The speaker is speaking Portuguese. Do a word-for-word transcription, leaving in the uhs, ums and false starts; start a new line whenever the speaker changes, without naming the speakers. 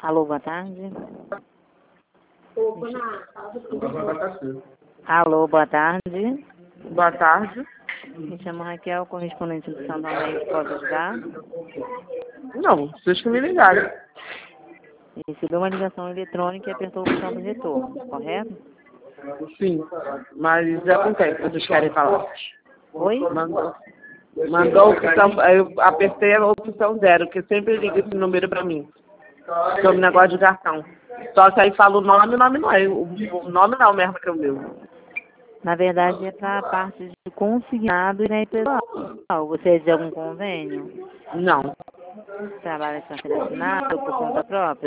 Alô, boa tarde. Alô, boa tarde.
Boa tarde.
Me chamo Raquel, correspondente do Santo Américo. Pode ajudar?
Não, vocês que me ligaram.
Recebeu uma ligação eletrônica e apertou o botão do retorno, correto?
Sim, mas acontece, vocês querem falar.
Oi?
Mandou, mandou a opção, aí eu apertei a opção zero, que sempre liga esse número pra mim. Sobre negócio de cartão. Só que aí fala o nome, o nome não é. O, o nome não é o mesmo que o meu.
Na verdade, é para a parte de consignado e na pessoal. Você é de algum convênio?
Não.
Trabalha de carteira assinada ou por conta própria?